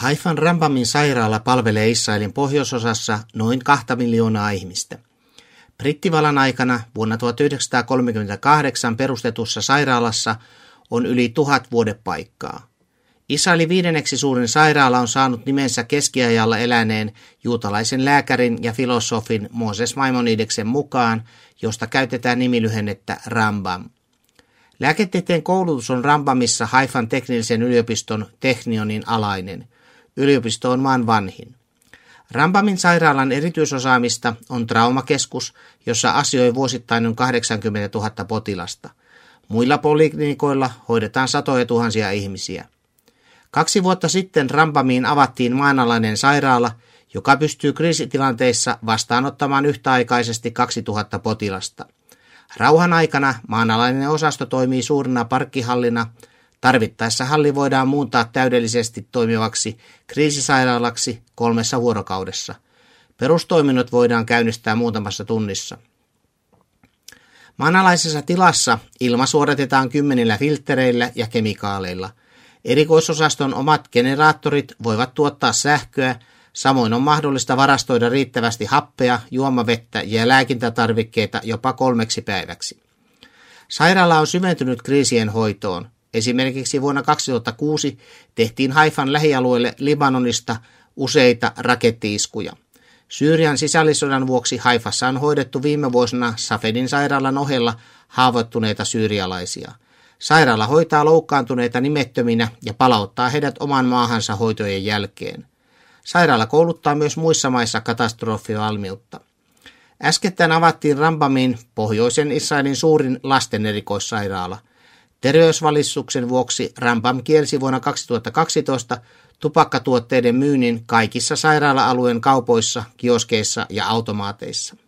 Haifan Rambamin sairaala palvelee Israelin pohjoisosassa noin 2 miljoonaa ihmistä. Brittivallan aikana vuonna 1938 perustetussa sairaalassa on yli 1000 vuodepaikkaa. Israelin 5. suurin sairaala on saanut nimensä keskiajalla eläneen juutalaisen lääkärin ja filosofin Moses Maimonideksen mukaan, josta käytetään nimilyhennettä Rambam. Lääketieteen koulutus on Rambamissa Haifan teknillisen yliopiston Teknionin alainen. Yliopisto on maan vanhin. Rambamin sairaalan erityisosaamista on traumakeskus, jossa asioi vuosittain noin 80 000 potilasta. Muilla poliklinikoilla hoidetaan satoja tuhansia ihmisiä. 2 vuotta sitten Rambamiin avattiin maanalainen sairaala, joka pystyy kriisitilanteissa vastaanottamaan yhtäaikaisesti 2000 potilasta. Rauhan aikana maanalainen osasto toimii suurena parkkihallina. Tarvittaessa halli voidaan muuntaa täydellisesti toimivaksi kriisisairaalaksi 3 vuorokaudessa. Perustoiminnot voidaan käynnistää muutamassa tunnissa. Maanalaisessa tilassa ilma suodatetaan 10 filttereillä ja kemikaaleilla. Erikoisosaston omat generaattorit voivat tuottaa sähköä, samoin on mahdollista varastoida riittävästi happea, juomavettä ja lääkintätarvikkeita jopa 3 päiväksi. Sairaala on syventynyt kriisien hoitoon. Esimerkiksi vuonna 2006 tehtiin Haifan lähialueelle Libanonista useita rakettiiskuja. Syyrian sisällissodan vuoksi Haifassa on hoidettu viime vuosina Safedin sairaalan ohella haavoittuneita syyrialaisia. Sairaala hoitaa loukkaantuneita nimettöminä ja palauttaa heidät oman maahansa hoitojen jälkeen. Sairaala kouluttaa myös muissa maissa katastrofivalmiutta. Äskettäin avattiin Rambamin pohjoisen Israelin suurin lasten erikoissairaala. Terveysvalistuksen vuoksi Rambam kielsi vuonna 2012 tupakkatuotteiden myynnin kaikissa sairaala-alueen kaupoissa, kioskeissa ja automaateissa.